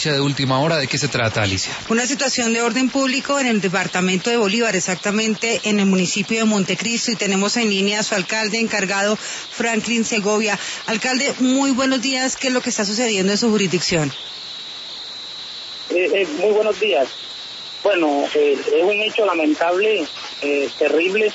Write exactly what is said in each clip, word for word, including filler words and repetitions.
noticia de última hora. ¿De qué se trata, Alicia? Una situación de orden público en el departamento de Bolívar, exactamente en el municipio de Montecristo, y tenemos en línea a su alcalde encargado, Franklin Segovia. Alcalde, muy buenos días. ¿Qué es lo que está sucediendo en su jurisdicción? Eh, eh, muy buenos días. Bueno, eh, es un hecho lamentable, eh, terrible,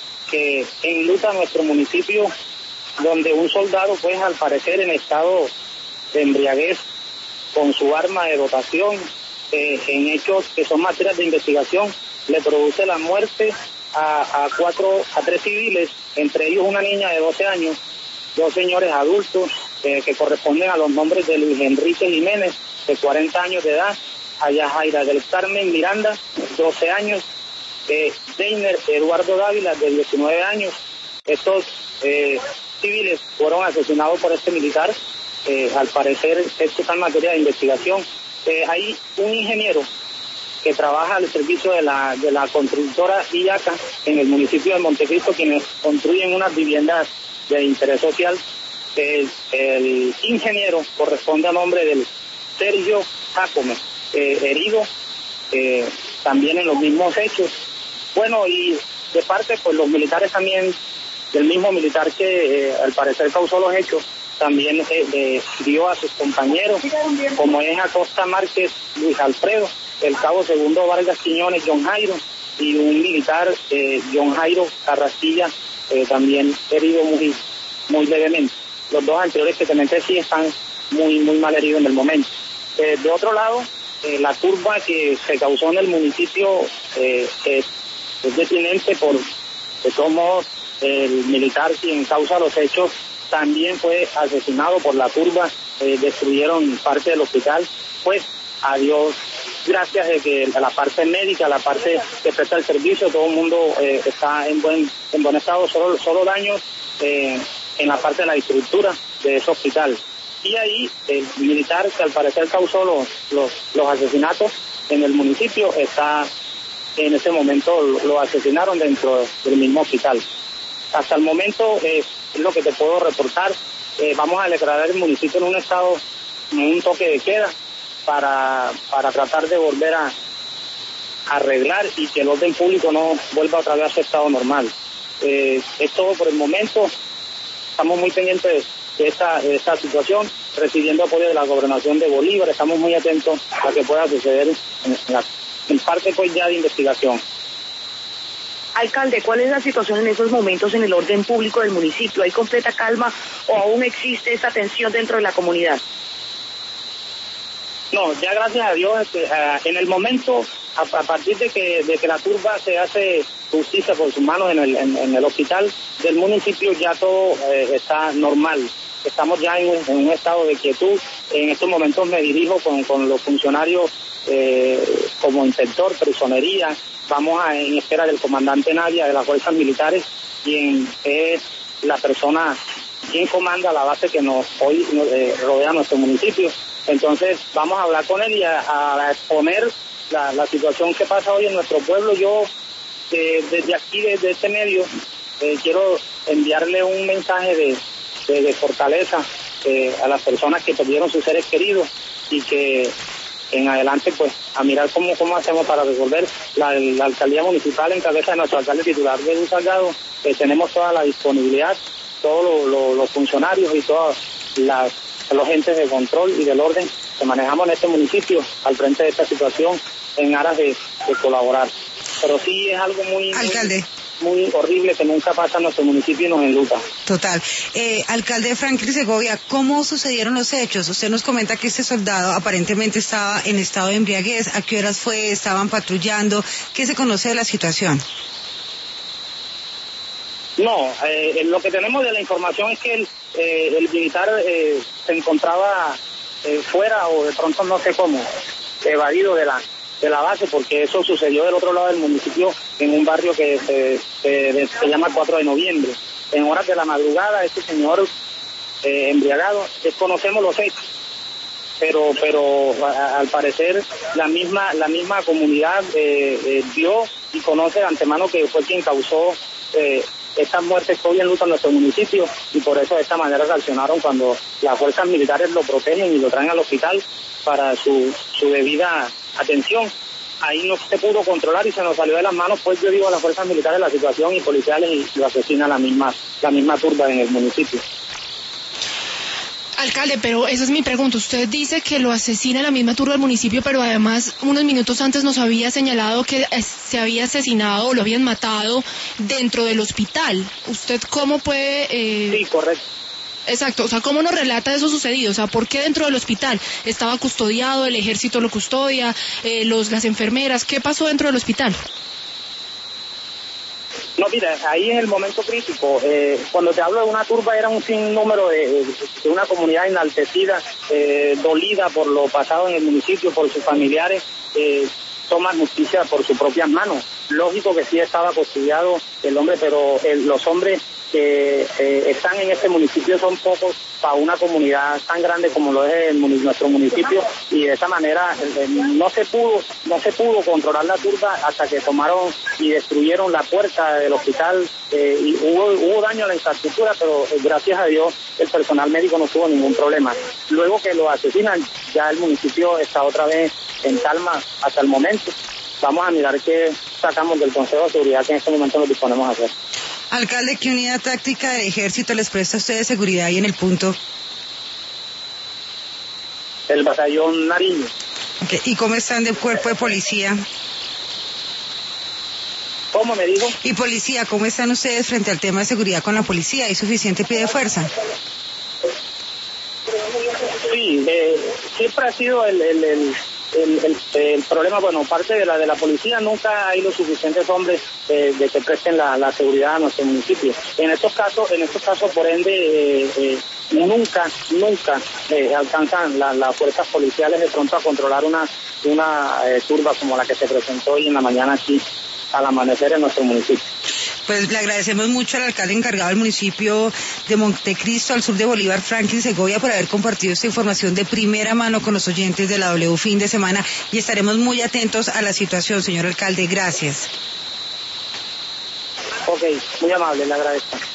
que enluta nuestro municipio, donde un soldado, pues al parecer en estado de embriaguez, con su arma de dotación, eh, en hechos que son materias de investigación, le produce la muerte a, a cuatro, a tres civiles, entre ellos una niña de doce años, dos señores adultos eh, que corresponden a los nombres de Luis Enrique Jiménez, de cuarenta años de edad, a Yajaira del Carmen Miranda, doce años, eh, Deiner Eduardo Dávila, de diecinueve años. Estos eh, civiles fueron asesinados por este militar. Eh, al parecer esto está en materia de investigación. Eh, hay un ingeniero que trabaja al servicio de la de la constructora I A C A en el municipio de Montecristo, quienes construyen unas viviendas de interés social. El, el ingeniero corresponde a nombre del Sergio Jacome, eh, herido eh, también en los mismos hechos. Bueno, y de parte, pues los militares también, del mismo militar que eh, al parecer causó los hechos, también eh, eh, dio a sus compañeros, como es Acosta Márquez Luis Alfredo, el cabo segundo Vargas Quiñones John Jairo, y un militar, eh, John Jairo Carrasquilla, eh, también herido muy, muy levemente. Los dos anteriores que comenté sí están muy, muy mal heridos en el momento. Eh, de otro lado, eh, la turba que se causó en el municipio eh, es, es detinente por, de todos modos, el militar quien causa los hechos también fue asesinado por la turba, eh, destruyeron parte del hospital. Pues a Dios gracias de que la parte médica, la parte que presta el servicio, todo el mundo eh, está en buen en buen estado, solo, solo daños eh, en la parte de la estructura de ese hospital. Y ahí el militar que al parecer causó los, los, los asesinatos en el municipio está, en ese momento lo asesinaron dentro del mismo hospital. Hasta el momento eh, es lo que te puedo reportar. Eh, vamos a declarar el municipio en un estado, en un toque de queda, para, para tratar de volver a, a arreglar y que el orden público no vuelva otra vez a su estado normal. Eh, es todo por el momento. Estamos muy pendientes de esta, de esta situación, recibiendo apoyo de la Gobernación de Bolívar. Estamos muy atentos a que pueda suceder en, la, en parte pues ya de investigación. Alcalde, ¿cuál es la situación en esos momentos en el orden público del municipio? ¿Hay completa calma o aún existe esa tensión dentro de la comunidad? No, ya gracias a Dios, este, uh, en el momento, a, a partir de que, de que la turba se hace justicia por sus manos en el, en, en el hospital del municipio, ya todo eh, está normal. Estamos ya en, en un estado de quietud. En estos momentos me dirijo con, con los funcionarios eh, como inspector, personería. Vamos a, en espera del comandante Nadia de las fuerzas militares, quien es la persona, quien comanda la base que nos hoy eh, rodea nuestro municipio. Entonces vamos a hablar con él y a, a exponer la, la situación que pasa hoy en nuestro pueblo. Yo eh, desde aquí, desde este medio, eh, quiero enviarle un mensaje de, de, de fortaleza eh, a las personas que perdieron sus seres queridos y que en adelante pues a mirar cómo, cómo hacemos para resolver. La, la alcaldía municipal en cabeza de nuestro alcalde titular de Salgado, eh, tenemos toda la disponibilidad, todos lo, lo, los funcionarios y todas las los entes de control y del orden que manejamos en este municipio al frente de esta situación en aras de, de colaborar. Pero sí es algo muy, alcalde, muy, muy horrible que nunca pasa en nuestro municipio y nos enluta. Total. Eh, alcalde Franklin Segovia, ¿cómo sucedieron los hechos? Usted nos comenta que este soldado aparentemente estaba en estado de embriaguez. ¿A qué horas fue? ¿Estaban patrullando? ¿Qué se conoce de la situación? No, eh, lo que tenemos de la información es que el, eh, el militar eh, se encontraba eh, fuera o de pronto no sé cómo, evadido de la de la base, porque eso sucedió del otro lado del municipio en un barrio que se, se, se llama cuatro de noviembre. En horas de la madrugada, este señor eh, embriagado, desconocemos los hechos, pero pero a, al parecer la misma la misma comunidad eh, eh, vio y conoce de antemano que fue quien causó eh, estas muertes que hoy enlutan nuestro municipio, y por eso de esta manera reaccionaron cuando las fuerzas militares lo protegen y lo traen al hospital. para su, su debida atención. Ahí no se pudo controlar y se nos salió de las manos, pues yo digo a las fuerzas militares la situación y policiales, y lo asesina la misma, la misma turba en el municipio. Alcalde, pero esa es mi pregunta. Usted dice que lo asesina la misma turba del municipio, pero además unos minutos antes nos había señalado que se había asesinado o lo habían matado dentro del hospital. ¿Usted cómo puede...? Eh... Sí, correcto. Exacto, o sea, ¿cómo nos relata eso sucedido? O sea, ¿por qué dentro del hospital? ¿Estaba custodiado, el ejército lo custodia, eh, los, las enfermeras? ¿Qué pasó dentro del hospital? No, mira, ahí en el momento crítico, eh, cuando te hablo de una turba, era un sinnúmero de, de una comunidad enaltecida, eh, dolida por lo pasado en el municipio, por sus familiares, eh, toman justicia por sus propias manos. Lógico que sí estaba custodiado el hombre, pero el, los hombres que eh, están en este municipio son pocos para una comunidad tan grande como lo es el, nuestro municipio, y de esa manera eh, no se pudo no se pudo controlar la turba hasta que tomaron y destruyeron la puerta del hospital, eh, y hubo, hubo daño a la infraestructura, pero eh, gracias a Dios el personal médico no tuvo ningún problema. Luego que lo asesinan, ya el municipio está otra vez en calma hasta el momento. Vamos a mirar qué sacamos del Consejo de Seguridad, que en este momento nos disponemos a hacer. Alcalde, ¿qué unidad táctica del ejército les presta a ustedes seguridad ahí en el punto? El batallón Nariño. Okay. ¿Y cómo están de cuerpo de policía? ¿Cómo me dijo? Y policía, ¿cómo están ustedes frente al tema de seguridad con la policía? ¿Hay suficiente pie de fuerza? Sí, eh, siempre ha sido el... el, el... El, el, el problema, bueno, parte de la de la policía, nunca hay los suficientes hombres eh, de que presten la, la seguridad a nuestro municipio. En estos casos, en estos casos, por ende, eh, eh, nunca, nunca eh, alcanzan la, las fuerzas policiales de pronto a controlar una, una eh, turba como la que se presentó hoy en la mañana aquí al amanecer en nuestro municipio. Pues le agradecemos mucho al alcalde encargado del municipio de Montecristo, al sur de Bolívar, Franklin Segovia, por haber compartido esta información de primera mano con los oyentes de la W Fin de Semana, y estaremos muy atentos a la situación, señor alcalde. Gracias. Ok, muy amable, le agradezco.